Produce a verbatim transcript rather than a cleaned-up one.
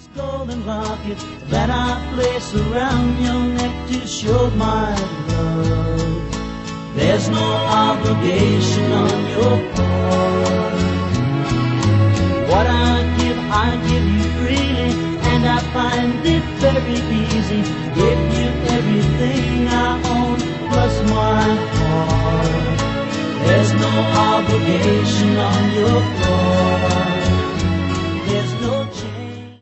golden locket that I place around your neck to show my love. There's no obligation on your part. What I give, I give you freely, and I find it very easy to give you everything I own plus more.